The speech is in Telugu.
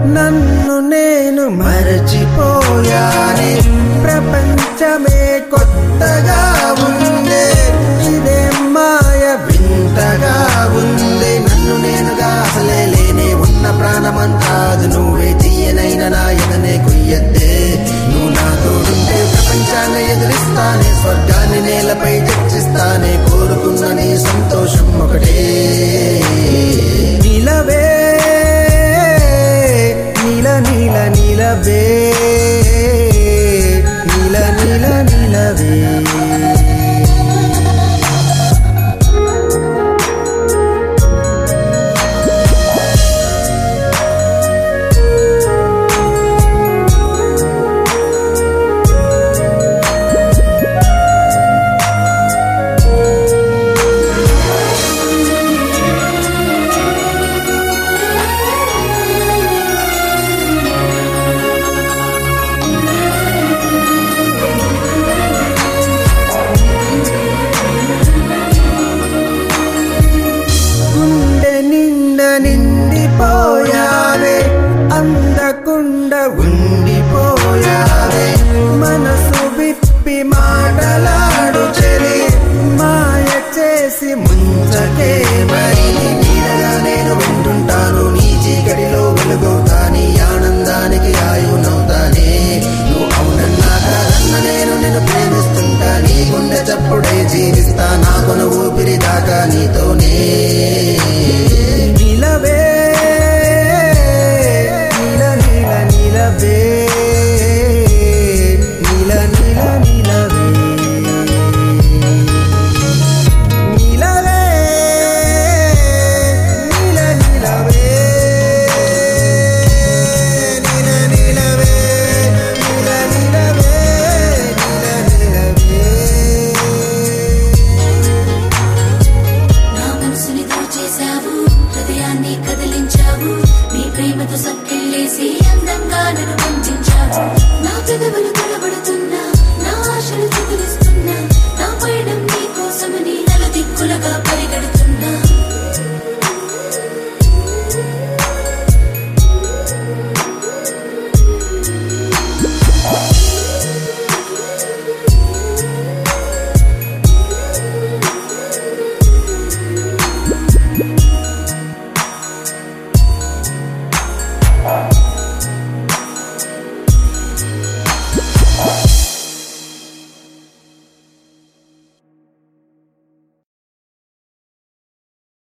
నన్ను నేను మరచిపోయానే, ప్రపంచమే కొత్తగా ఉందే, ఇదే మాయ వింతగా ఉందే. నన్ను నేనుగా అసలే లేనే ఉన్న ప్రాణమంతాదు నువ్వే, తీయనైన నాయననే కొయ్యద్దే. నువ్వు నాతో ఉంటే ప్రపంచాన్ని ఎదురిస్తానే, స్వర్గాన్ని నేలపై చర్చిస్తానే, కోరుకున్న నీ సంతోషం ఒకటే. నీలవే నీల నీల నీలవే, నీల నీల నీలవే. నిండిపోయావే, అందకుండా ఉండిపోయావే, మనసు విప్పి మాటలాడు చెలి, మాయ చేసి ముంచకే మరి. నీడగా నేను వింటుంటాను, నీ చీకటిలో వెలుగవుతా, నీ ఆనందానికి ఆయునవుతానే. నువ్వు అవునన్నా కాదన్న నేను నిన్ను ప్రేమిస్తుంటా, నీ గుండె చప్పుడే జీవిస్తా, నా కొను ఊపిరి దాకా నీతోనే. నీలవే నీల నీల నీలవే, నీల నీల నీలవే. నీలవే నీల నీలవే, నీల నీలవే, నీల నీలవే, నీల నీలవే. నా మనసుని దోచేశావు, హృదయాన్ని కదిలించావు, నీ ప్రేమతో సక్కెళ్ళేసి అందంగా నన్ను పంచించావు. నా పెదవులు తడబడుతున్నా, నా ఆశలు చిగురిస్తున్నా, నా పయనం నీ కోసమని నలుదిక్కులుగా